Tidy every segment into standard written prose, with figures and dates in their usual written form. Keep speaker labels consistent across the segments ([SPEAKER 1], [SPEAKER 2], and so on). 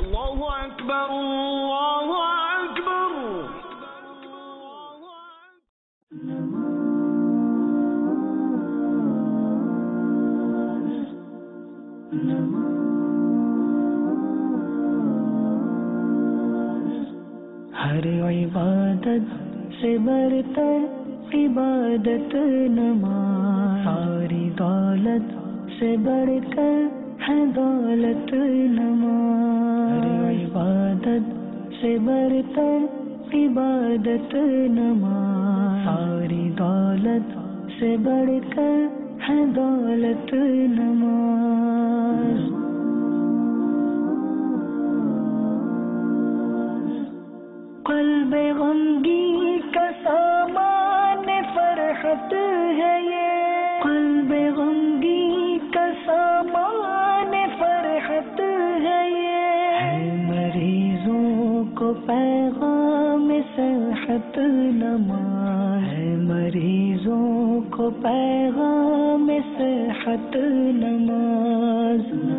[SPEAKER 1] اللہ اکبر اللہ اکبر.
[SPEAKER 2] ہر عبادت سے برتر عبادت نماز، ساری دولت سے بڑھ کر ہے دولت نماز. ہر عبادت سے برتر عبادت نماز، ساری دولت سے بڑھ کر ہے دولت نماز. قلب غمگی کا سامان فرحت ہے یہ، قلب غمگی کا سامان فرحت ہے یہ، ہے مریضوں کو پیغام صحت نماز، ہے مریضوں کو پیغام صحت نماز.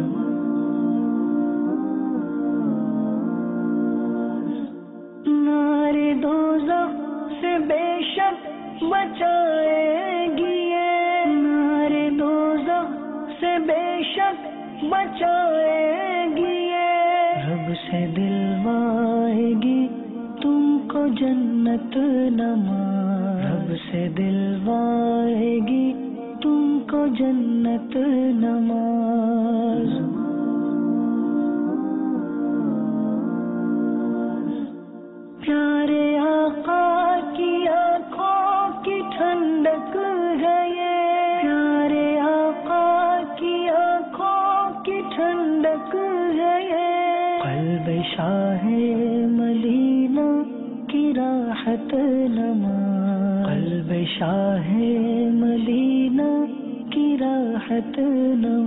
[SPEAKER 2] نارے دوزخ سے بے شک بچائے گی یہ، نارے دوزخ سے بے شک بچائے گی یہ، رب سے دلوائے گی تم کو جنت نماز، رب سے دلوائے گی تم کو جنت نماز. پیارے آقا کی آنکھوں کی ٹھنڈک ہے یہ، پیارے آقا کی آنکھوں کی ٹھنڈک ہے یہ، قلب شاہ مدینہ کی راحت نماز، قلب شاہ مدینہ کی راحت نماز.